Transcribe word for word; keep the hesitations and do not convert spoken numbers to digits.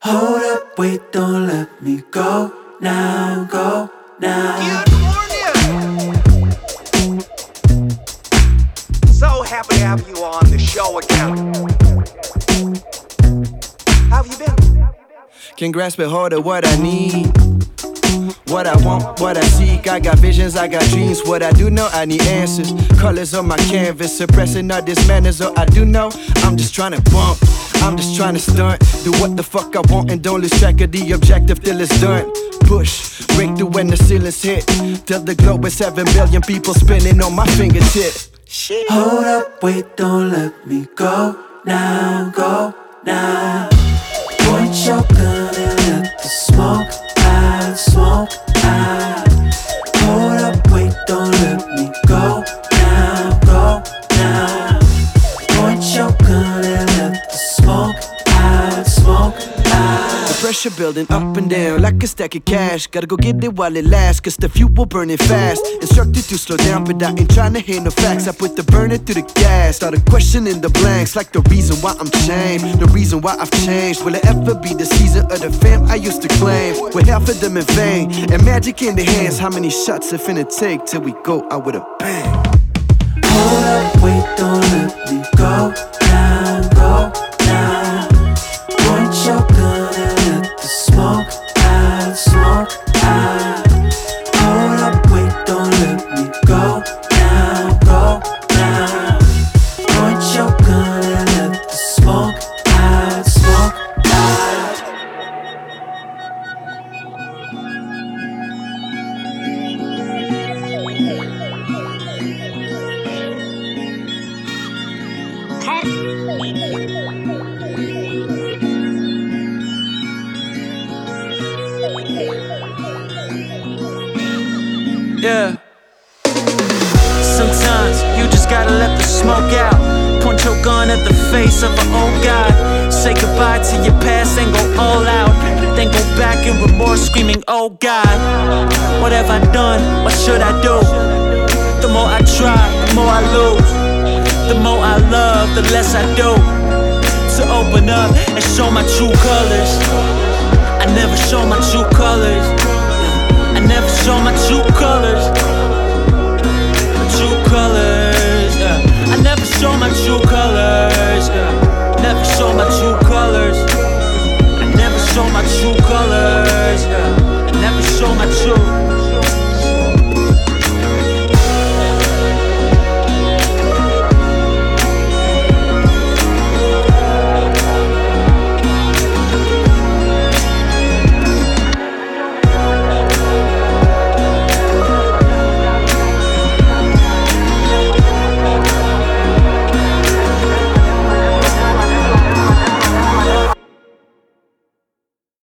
Hold up, wait, don't let me go now, go now. So happy to have you on the show again. How have you been? Can grasp it harder what I need, what I want, what I seek. I got visions, I got dreams. What I do know, I need answers. Colors on my canvas, suppressing all this manners. Or I do know, I'm just trying to bump. I'm just trying to stunt, do what the fuck I want and don't lose track of the objective till it's done. Push, break through when the ceiling's hit. Till the globe is seven billion people spinning on my fingertip. Shit. Hold up, wait, don't let me go now, go now. Point your gun and let the smoke out, smoke out. Hold up, wait, don't let me go now, go now. Point your gun and let the smoke out, smoke out. The pressure building up and down like a stack of cash. Gotta go get it while it lasts, cause the fuel burning fast. Instructed to slow down, but I ain't trying to hear no facts. I put the burner through the gas, started questioning the blanks. Like the reason why I'm changed, the reason why I've changed. Will it ever be the season of the fam I used to claim? With half of them in vain, and magic in the hands. How many shots it finna take till we go out with a bang? Hold up, wait, don't let me go now, go now. Point your gun and let the smoke out, smoke out. Hold up, wait, don't let me go now, go now. Point your gun and let the smoke out, smoke out. Yeah. Sometimes you just gotta let the smoke out. Point your gun at the face of an old guy. Say goodbye to your past and go all out. Then go back in remorse screaming, oh God, what have I done? What should I do? The more I try, the more I lose. The more I love, the less I do. To open up and show my true colors. I never show my true colors. I never show my true colors. My true colors, yeah. I never show my true colors, yeah. Never show my true colors.